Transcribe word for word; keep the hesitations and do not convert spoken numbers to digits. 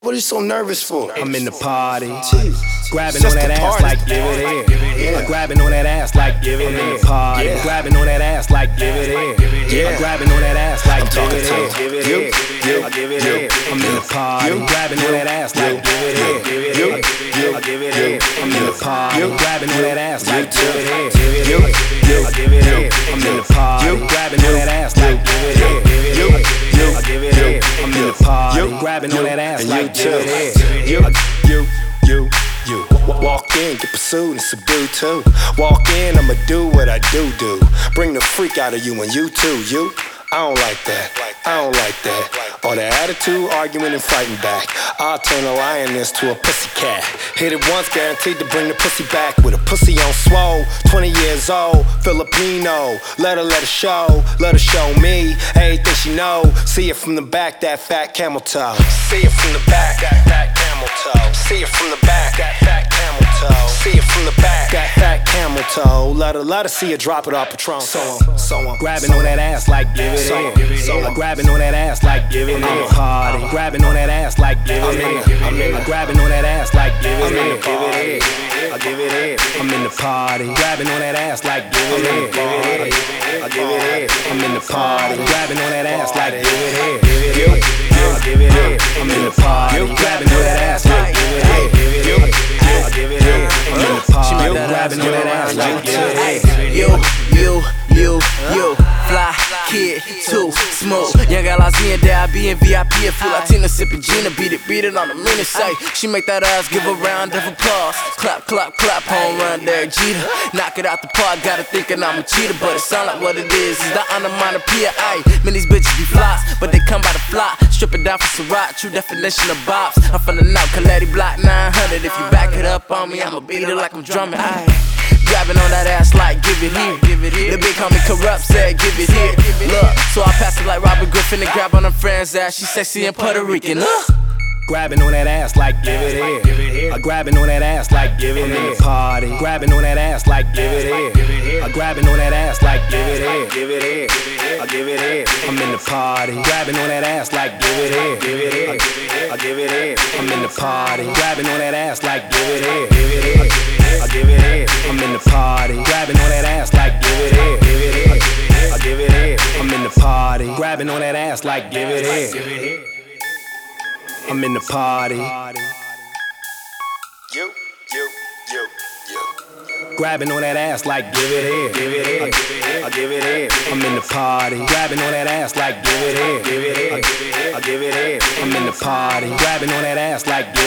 What are you so nervous for? I'm in the party. Jeez. Grabbing on that ass like give it in. Yeah. I'm grabbing on that ass like give it in. Party. Yeah. Grabbing on that ass like give it in. Yeah. I'm grabbing on that ass like I'm give talking it to in. Give it you. in. You. I give it You. in. I'm in the party. You. Grabbing on that ass like give it in. Give it in. I give it in. I'm in the party. Grabbing on that ass like give it in. Give it in. I give it in. I'm in the party. Grabbing on that ass like give it in. Give it in. I give it in. I'm in the party. Grabbing on that ass like give it in. You, you, you, you. Walk in, get pursued and subdued too. Walk in, I'ma do what I do do. Bring the freak out of you and you too, you. I don't like that, I don't like that. All that attitude, arguing and fighting back. I'll turn a lioness to a pussycat. Hit it once, guaranteed to bring the pussy back. With a pussy on swole, twenty years old, Filipino. Let her, let her show, let her show me everything she know. See it from the back, that fat camel toe. See it from the back, that fat camel toe. See it from the back, that fat camel toe. See it from the back, that fat camel toe. Let her, let her see her drop it off Patron. So on, so on. Grabbing on that ass like give it in. I'm grabbing on that ass like give it in. I'm a party. Grabbing on that ass like give it in. I'm grabbing on that ass like give it in. Give it in. I give it in. I'm in the party. Grabbing on that ass like give it in. I give it in. I'm in the party. Grabbing on that ass like give it in. Give it in. I give it in. I'm in the party. Grabbing on that ass like give it in. Give it in. I give it in. I'm in the party. Grabbing on that ass like give it in. You, you, you, you, fly, kid, too smooth. Young gal I see in there, I be in V I P. I feel like Tina sipping Gina, beat it, beat it on the minute. Say, she make that ass give a round of applause. Clap, clap, clap, home run, Derek Jeter. Knock it out the park, got her thinking I'm a cheater, but it sound like what it is is the onomatopoeia. Ayy, man, these bitches be flops, but they come by the flock. Strip it down for Ciroc, true definition of bops. I'm from the north, Coletti Block nine hundred. If you back it up on me, I'ma beat it like I'm drumming. Ayy. Grabbing on that ass like give it here, give it here. The big homie Corrupt said give it here. Look, so I pass it like Robert Griffin and grab on her friend's ass. She sexy and Puerto Rican. Look. Grabbing on that ass like give it in. I'm grabbing on that ass like give it in. Party. Grabbing on that ass like give it in. I'm grabbing on that ass like give it in. Give it in. I give it in. I'm in the party. Grabbing on that ass like give it in. Give it in. I give it in. I'm in the party. Grabbing on that ass like give it in. Give it in. I give it in. I'm in the party. Grabbing on that ass like give it in. Give it in. I give it in. I'm in the party. Grabbing on that ass like give it in. I'm in the party. You, you, you, you. Grabbing on that ass like give it in. Give it in. I give it in. I'm in the party. Grabbing on that ass like give it in. Give it in. I give it in. I'm in the party. Grabbing on that ass like